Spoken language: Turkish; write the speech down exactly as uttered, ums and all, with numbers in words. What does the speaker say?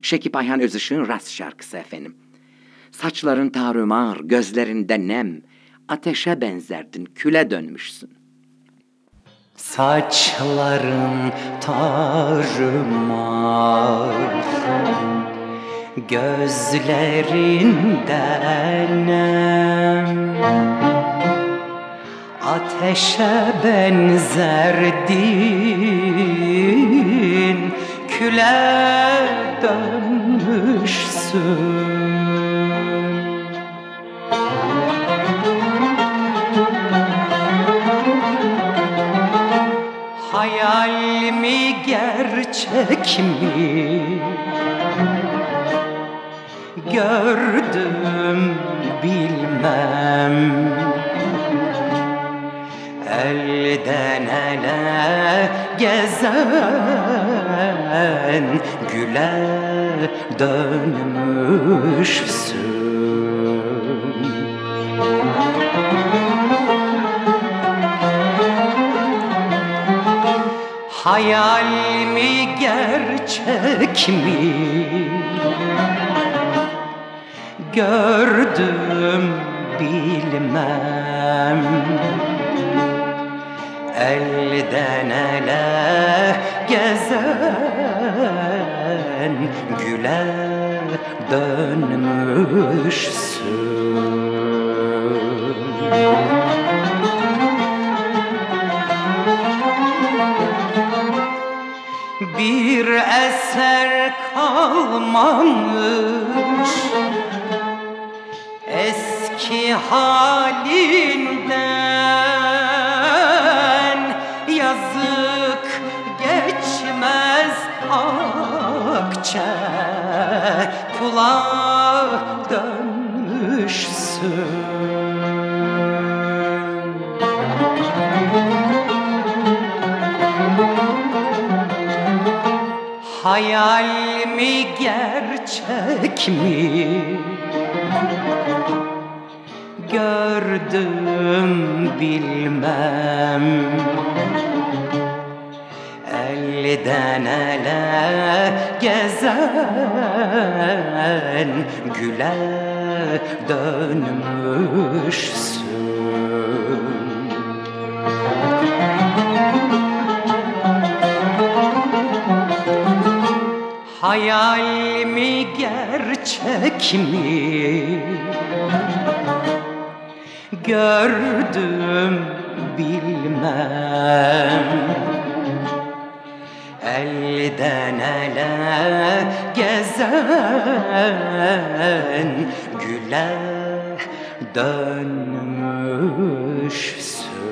Şekip Ayhan Özışık'ın Rast şarkısı efendim. Saçların tarumar, gözlerinde nem, ateşe benzerdin, küle dönmüşsün. Saçların tarumar, gözlerinde nem, ateşe benzerdin, küle dönmüşsün. Hayal mi, gerçek mi? Gördüm bilmem. Elden ele gezen, güle dönmüşsün. Hayal mi, gerçek mi? Gördüm bilmem. Elden ele gezen, güle dönmüşsün. Bir eser kalmamış eski halinden, yazık geçmez akçe, kula dönmüşsün. Hayal mi, gerçek mi? Gördüm bilmem. Elden ele gezen, güle dönmüşsün. Hayal mi, gerçek mi? Gördüm bilmem. Elden ele gezen, güle dönmüşsün.